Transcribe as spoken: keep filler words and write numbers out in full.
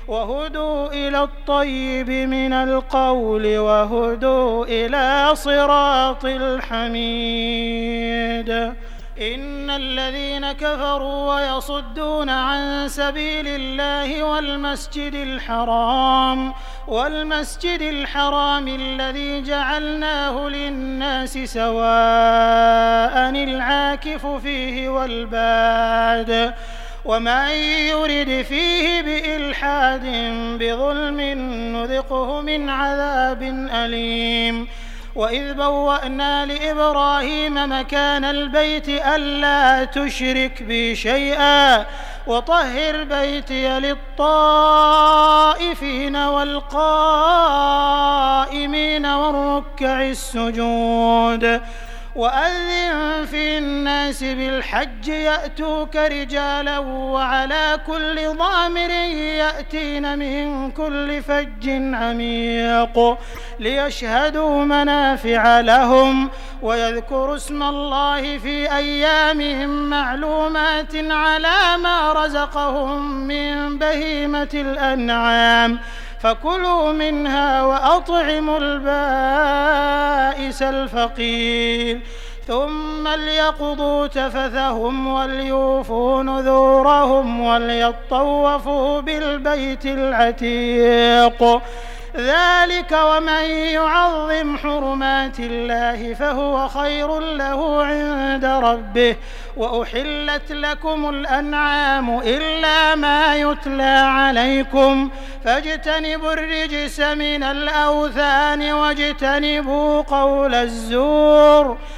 وهدوا إلى الطيب من القول وهدوا إلى صراط الحميد. إن الذين كفروا ويصدون عن سبيل الله والمسجد الحرام والمسجد الحرام الذي جعلناه للناس سواء العاكف فيه والباد ومن يرد فيه بإلحاد بظلم نذقه من عذاب أليم. وإذ بوأنا لإبراهيم مكان البيت ألا تشرك بي شيئا وطهر بيتي للطائفين والقائمين والركع السجود. وأذن في الناس بالحج يأتوك رجالا وعلى كل ضامر يأتين من كل فج عميق ليشهدوا منافع لهم ويذكروا اسم الله في أيام معلومات على ما رزقهم من بهيمة الأنعام فكلوا منها وأطعموا البائس الفقير ثم ليقضوا تفثهم وليوفوا نذورهم وليطوفوا بالبيت العتيق. ذلك ومن يعظم حرمات الله فهو خير له عند ربه. وأحلت لكم الأنعام إلا ما يتلى عليكم فاجتنبوا الرجس من الأوثان واجتنبوا قول الزور